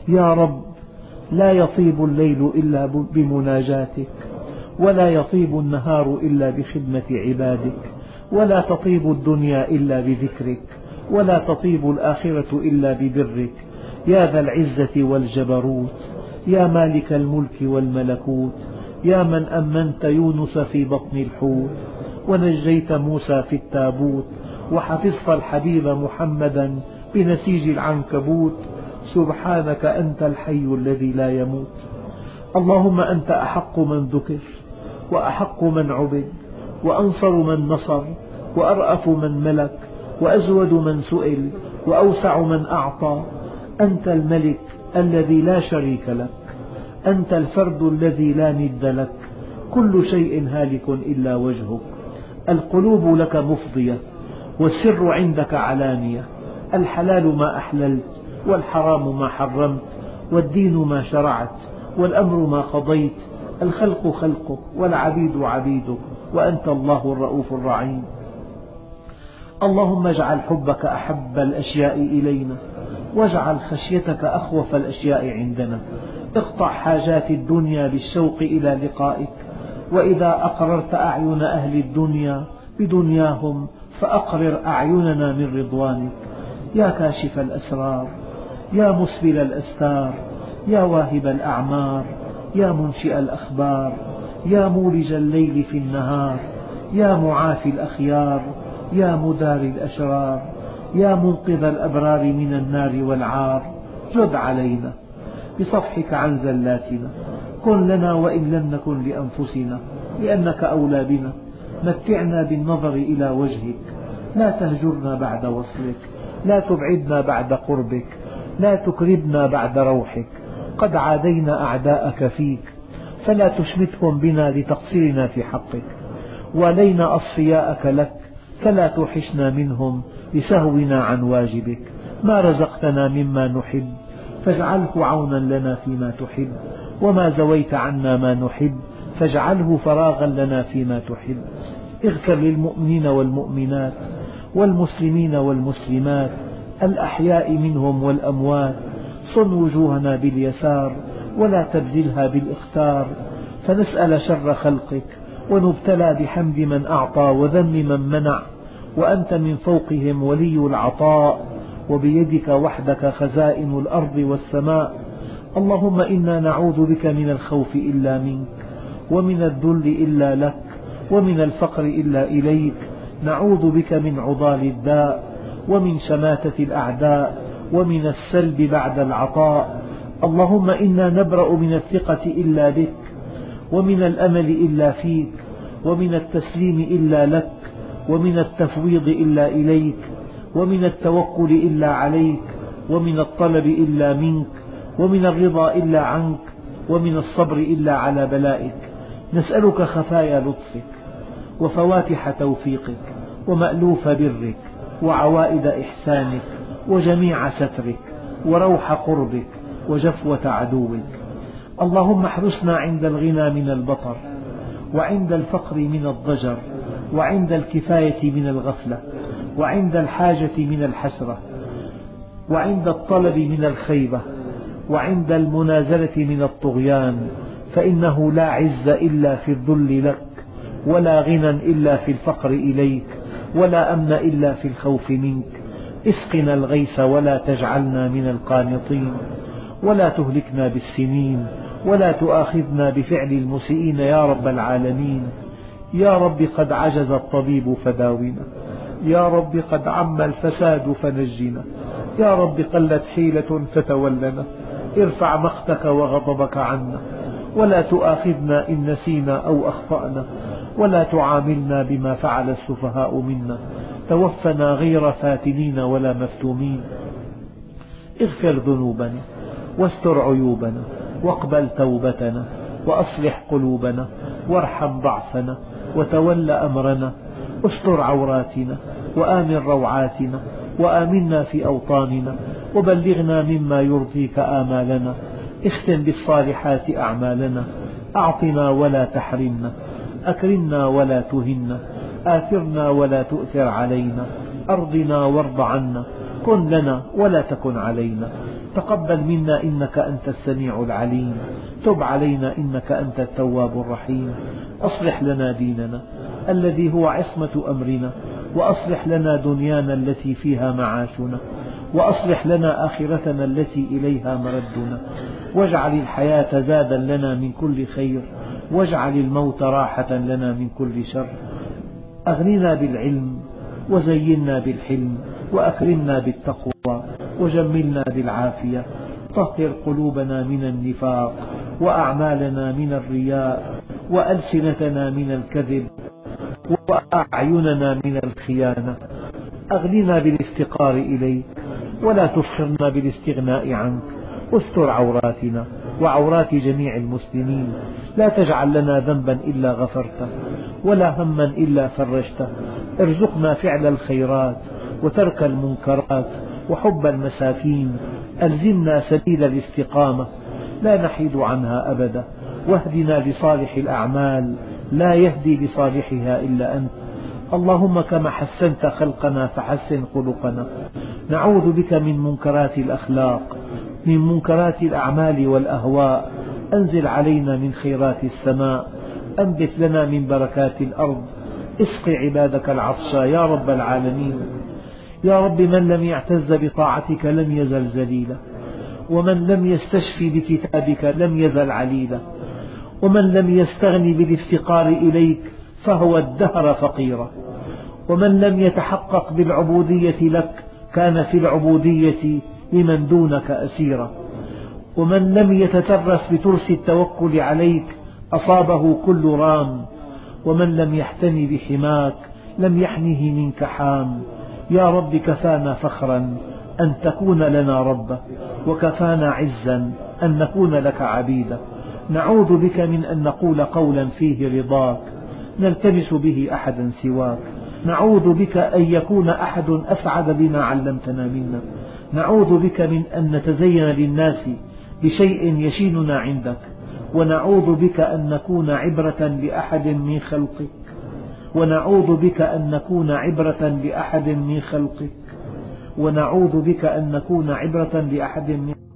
يا رب، لا يطيب الليل إلا بمناجاتك، ولا يطيب النهار إلا بخدمة عبادك، ولا تطيب الدنيا إلا بذكرك، ولا تطيب الآخرة إلا ببرك، يا ذا العزة والجبروت، يا مالك الملك والملكوت، يا من أمنت يونس في بطن الحوت، ونجيت موسى في التابوت، وحفظت الحبيب محمدا بنسيج العنكبوت. سبحانك أنت الحي الذي لا يموت. اللهم أنت أحق من ذكر، وأحق من عبد، وأنصر من نصر، وأرأف من ملك، وأزود من سئل، وأوسع من أعطى. أنت الملك الذي لا شريك لك، أنت الفرد الذي لا ند لك، كل شيء هالك إلا وجهك. القلوب لك مفضية، والسر عندك علانية، الحلال ما أحللت، والحرام ما حرمت، والدين ما شرعت، والأمر ما قضيت، الخلق خلقك، والعبيد عبيدك، وأنت الله الرؤوف الرحيم. اللهم اجعل حبك أحب الأشياء إلينا، واجعل خشيتك أخوف الأشياء عندنا. اقطع حاجات الدنيا بالشوق إلى لقائك، وإذا أقررت أعين أهل الدنيا بدنياهم فأقرر أعيننا من رضوانك. يا كاشف الأسرار، يا مسبل الأستار، يا واهب الأعمار، يا منشئ الأخبار، يا مولج الليل في النهار، يا معافي الأخيار، يا مداري الأشرار، يا منقذ الأبرار من النار والعار. جد علينا بصفحك عن زلاتنا، كن لنا وإن لم نكن لأنفسنا، لأنك أولى بنا. متعنا بالنظر إلى وجهك، لا تهجرنا بعد وصلك، لا تبعدنا بعد قربك، لا تكربنا بعد روحك. قد عادينا أعداءك فيك، فلا تشمتهم بنا لتقصيرنا في حقك. ولينا أصفياءك لك، فلا توحشنا منهم لسهونا عن واجبك. ما رزقتنا مما نحب فاجعله عونا لنا فيما تحب، وما زويت عنا ما نحب فاجعله فراغا لنا فيما تحب. اغفر للمؤمنين والمؤمنات، والمسلمين والمسلمات، الأحياء منهم والأموات. صن وجوهنا باليسار، ولا تبذلها بالإختار، فنسأل شر خلقك، ونبتلى بحمد من أعطى وذم من منع، وأنت من فوقهم ولي العطاء، وبيدك وحدك خزائن الأرض والسماء. اللهم إنا نعوذ بك من الخوف إلا منك، ومن الذل إلا لك، ومن الفقر إلا إليك. نعوذ بك من عضال الداء، ومن شماتة الأعداء، ومن السلب بعد العطاء. اللهم إنا نبرأ من الثقة إلا بك، ومن الأمل إلا فيك، ومن التسليم إلا لك، ومن التفويض إلا إليك، ومن التوكل إلا عليك، ومن الطلب إلا منك، ومن الرضا إلا عنك، ومن الصبر إلا على بلائك. نسألك خفايا لطفك، وفواتح توفيقك، ومألوف برك، وعوائد إحسانك، وجميع سترك، وروح قربك، وجفوة عدوك. اللهم احرسنا عند الغنى من البطر، وعند الفقر من الضجر، وعند الكفاية من الغفلة، وعند الحاجة من الحسرة، وعند الطلب من الخيبة، وعند المنازلة من الطغيان. فإنه لا عز إلا في الذل لك، ولا غنى إلا في الفقر إليك، ولا أمن إلا في الخوف منك. اسقنا الغيث ولا تجعلنا من القانطين، ولا تهلكنا بالسنين، ولا تؤاخذنا بفعل المسيئين يا رب العالمين. يا رب قد عجز الطبيب فداونا، يا رب قد عم الفساد فنجنا، يا رب قلت حيلة فتولنا. ارفع مقتك وغضبك عنا، ولا تؤاخذنا إن نسينا أو أخطأنا، ولا تعاملنا بما فعل السفهاء منا. توفنا غير فاتنين ولا مفتونين. اغفر ذنوبنا، واستر عيوبنا، واقبل توبتنا، وأصلح قلوبنا، وارحم ضعفنا، وتول أمرنا. استر عوراتنا، وآمن روعاتنا، وآمنا في أوطاننا، وبلغنا مما يرضيك آمالنا. اختم بالصالحات أعمالنا، أعطنا ولا تحرمنا، أكرمنا ولا تهنا، آثرنا ولا تؤثر علينا، أرضنا وارض عنا، كن لنا ولا تكن علينا. تقبل منا إنك أنت السميع العليم، تب علينا إنك أنت التواب الرحيم. أصلح لنا ديننا الذي هو عصمة أمرنا، وأصلح لنا دنيانا التي فيها معاشنا، وأصلح لنا آخرتنا التي إليها مردنا، واجعل الحياة زادا لنا من كل خير، واجعل الموت راحة لنا من كل شر. أغننا بالعلم، وزينا بالحلم، وأكرمنا بالتقوى، وجملنا بالعافية. طهر قلوبنا من النفاق، وأعمالنا من الرياء، وألسنتنا من الكذب، وأعيننا من الخيانة. أغننا بالافتقار إليك، ولا تفخرنا بالاستغناء عنك. استر عوراتنا وعورات جميع المسلمين، لا تجعل لنا ذنبا إلا غفرته، ولا هما إلا فرجته. ارزقنا فعل الخيرات، وترك المنكرات، وحب المساكين. ألزمنا سبيل الاستقامة، لا نحيد عنها أبدا. واهدنا لصالح الأعمال، لا يهدي لصالحها إلا أنت. اللهم كما حسنت خلقنا فحسن خلقنا. نعوذ بك من منكرات الأخلاق، من منكرات الأعمال والأهواء. أنزل علينا من خيرات السماء، أنبت لنا من بركات الأرض. اسق عبادك العطشى يا رب العالمين. يا رب، من لم يعتز بطاعتك لم يزل ذليلا، ومن لم يستشفي بكتابك لم يزل عليلا، ومن لم يستغن بالافتقار إليك فهو الدهر فقيرا، ومن لم يتحقق بالعبودية لك كان في العبودية لمن دونك أسيرا، ومن لم يتترس بترس التوكل عليك أصابه كل رام، ومن لم يحتمي بحماك لم يحمه منك حام. يا رب، كفانا فخرا أن تكون لنا ربا، وكفانا عزا أن نكون لك عبيدا. نعوذ بك من أن نقول قولا فيه رضاك نلتمس به أحدا سواك. نعوذ بك أن يكون أحد أسعد بما علمتنا منا. نعوذ بك من أن نتزين للناس بشيء يشيننا عندك، ونعوذ بك أن نكون عبرة لأحد من خلقك، ونعوذ بك أن نكون عبرة لأحد من خلقك، ونعوذ بك أن نكون عبرة لأحد من